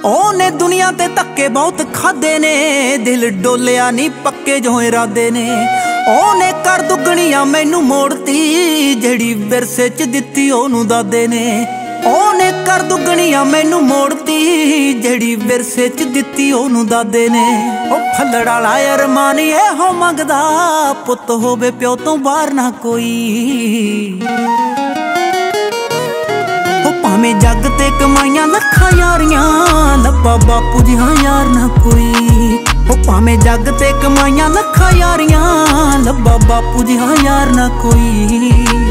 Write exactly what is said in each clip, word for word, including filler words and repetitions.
ओने दुनिया ते धक्के बहुत खादे ने, दिल डोलिया नी पक्के जो इरादे ने। ओने कर दुगणियां मैनू मोड़ती, जेड़ी विरसे च दित्ती ओनू दादे ने। ओने कर दुगणियां मैनू मोड़ती, जेड़ी विरसे च दित्ती ओनू दादे ने। ओ फल्लड़ वाला अरमान इहो मंगदा, पुत्त होवे प्यो तो बाहर ना कोई। भावें जग ते कमाइयां लखां यारियां, लब्बा बापू जी हाँ यार ना कोई। ओ भावें जग ते कमाइयां लखां यारियां, लब्बा बापू जी हाँ यार ना कोई।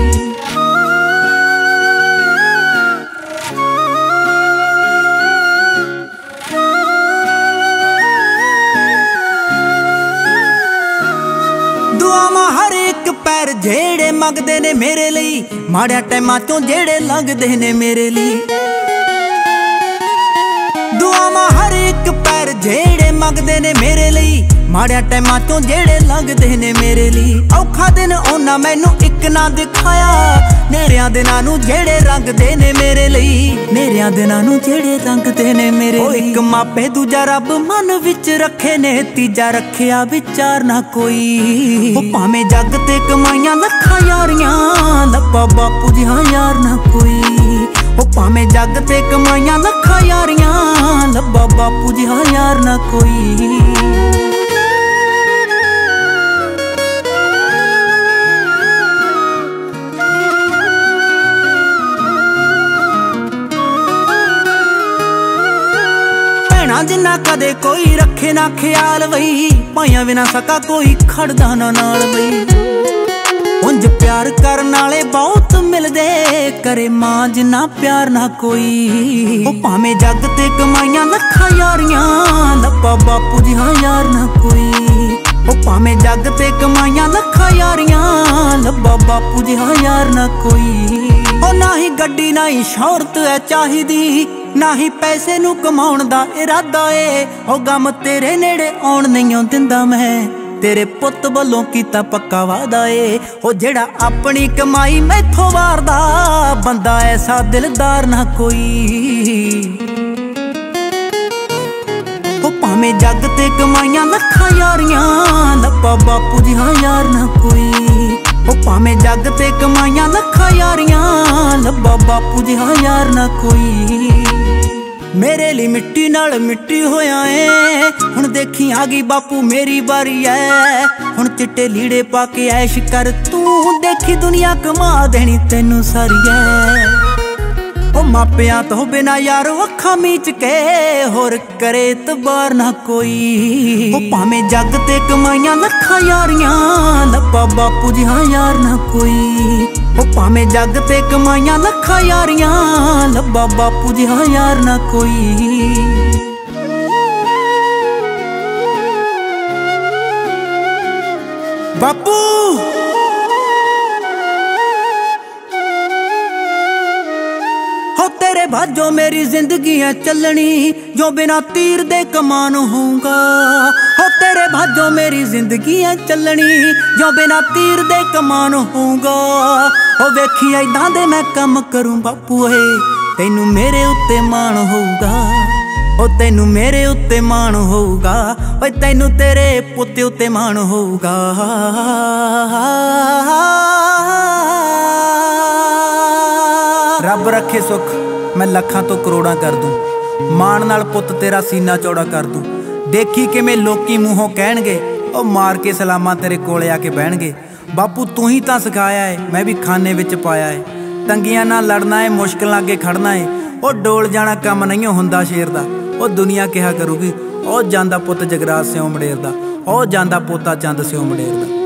दुआवां हर एक पैर जेड़े मंगदे ने मेरे लई, माड़ियां टाइमां चों जेड़े लंघदे ने मेरे लई। दुआवां हर एक पैर जेड़े मंगदे ने मेरे लई, माड़ियां टाइमां चों जेड़े लंघदे ने मेरे लई। औखा दिन ओना मैनू इक ना दिखाया, नेरियां दिनां नूं जेड़े रंगदे ने मेरे लई। नेरियां दिनां नूं जेड़े रंगदे ने मेरे लई। इक मापे दूजा रब मन विच रखे ने, तीजा रखिया विचार ना कोई। ओ भावें जग ते कमाइयां लखां यारियां, लब्बा बापू जी हाँ यार ना कोई। ओ भावें जग ते कमाइयां लखां यारियां, लब्बा बापू जी हाँ यार ना कोई। जिन्ना कदे कोई रखे ना ख्याल बई, भाइयां बिना सका कोई खड़दा ना नाल बई। उंज प्यार करन वाले बहुत मिलदे, करे मां जिन्ना प्यार ना कोई। ओ भावें जग ते कमाइयां लखां यारियां, लब्बा बापू जी हाँ यार ना कोई। ओ भावें जग ते कमाइयां लखां यारियां, लब्बा बापू जी हाँ यार ना कोई। ओ ना ही गड्डी ना ही शौहरत है चाहिदी, ना ही पैसे नू कमाउण दा इरादा ए। ओ गम तेरे नेड़े आउण नहीं दिंदा मैं, तेरे पुत्त वल्लों कीता पक्का वादा ए। ओ जेड़ा अपनी कमाई मैथों वारदा, बंदा ऐसा दिलदार ना कोई। ओ भावें जग ते कमाइयां लखां यारियां, लब्बा बापू जी हाँ यार ना कोई। ओ भावें जग ते कमाइयां लखां यारियां, लब्बा बापू जी हाँ यार ना कोई। मेरे लिए मिट्टी नाल मिट्टी होया है, हुण देखी आ गई बापू मेरी बारी है। हुण चिट्टे लीड़े पाके ऐश कर तू, देखी दुनिया कमा देनी तेनू सारी है। ओ मापियां तो बिना यार अखां मीच के, होर करे तबार ना कोई। ओ भावें जग ते कमाइयां लखां यारियां, लब्बा बापू जी हाँ यार ना कोई। ओ भावें जग ते कमाइयां लखां यारियां, लब्बा बापू जी हाँ यार ना कोई। बापू हो तेरे भाजो मेरी जिंदगी है चलनी, जो बिना तीर दे कमान होऊंगा। हो तेरे भाजो मेरी जिंदगी है चलनी, जो बिना तीर दे कमान होऊंगा। हो वेखी ऐदां दे मैं कम करूं बापू ए, तैनू मेरे उत्ते मान होऊगा। ओ तैनू मेरे उत्ते मान होऊगा, ओए तैनू तेरे पुत्ते उत्ते मान होऊगा। रब रखे सुख मैं लखां तो करोड़ां कर दूं, मान नाल पुत्त तेरा सीना चौड़ा कर दूं। देखी किवें लोकी मूहों कहणगे, ओ मार के सलामां तेरे कोले आके बहणगे। बापू तू ही तां सिखाया है, मैं भी खाने विच पाया है। तंगियां नाल लड़ना है, मुश्किलां अगे खड़ना है। ओ डोल जाना कम नहीं हुंदा शेर दा, ओ दुनिया कहा करूगी ओ जांदा पुत्त जगराज सिओ मडेर दा, ओ जांदा पोता चंद सिओ मडेर दा।